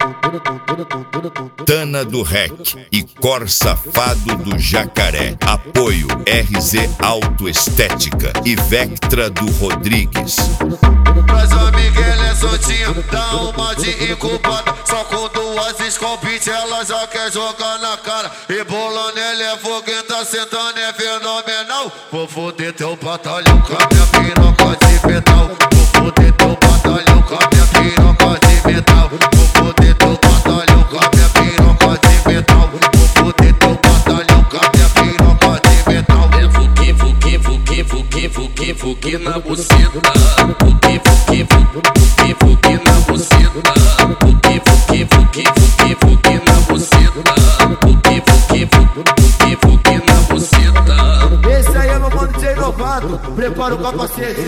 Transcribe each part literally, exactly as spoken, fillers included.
Tana do Rec e Cor Safado do Jacaré. Apoio R Z Autoestética e Vectra do Rodrigues. Mas a Miguel é soltinha, dá uma de incubada. Só com duas escopite ela já quer jogar na cara. E bolando ele é fogueta, sentando é fenomenal. Vou foder teu batalhão com a minha piroca de metal. Vou foder teu batalhão com a minha piroca de metal. Vou foder teu batalhão com a minha piroca de metal. Vou foder teu batalhão com a minha piroca de metal. É fuque, fuque, fuque, fuque, fuque, fuque na buceta. Fuque, fuque, fuque, fuque na buceta. Fuque, fuque, fuque, fuque, fuque na buceta. Fuque, fuque, fuque, fuque na buceta. Esse aí é meu mano J Novato, prepara o capacete.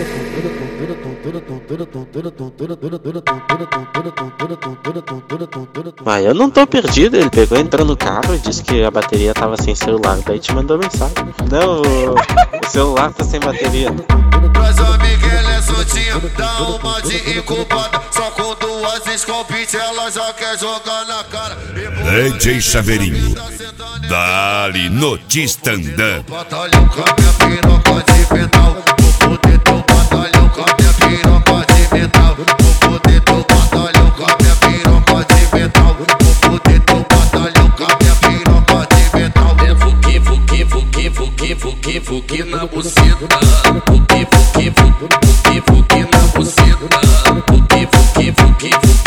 Mas eu não tô perdido, ele pegou, entrou no carro e disse que a bateria tava sem celular, daí te mandou mensagem. Não, o celular tá sem bateria. Mas a Miguel é soltinha, dá uma de incubada. Só com duas escopite ela já quer jogar na cara. D J Chaveirinho, dali no stand-up. Batalhão com a minha piroca de metal. Vou foder teu batalhão com a minha piroca de metal. Vou foder teu batalhão com a minha piroca de metal. Vou foder teu batalhão com a minha piroca de metal. É fuque, fuque, fuque, fuque, fuque, fuque na buceta. Fuque, fuque, fuque, fuque, fuque na buceta. Fuque, fuque, fuque, fuque.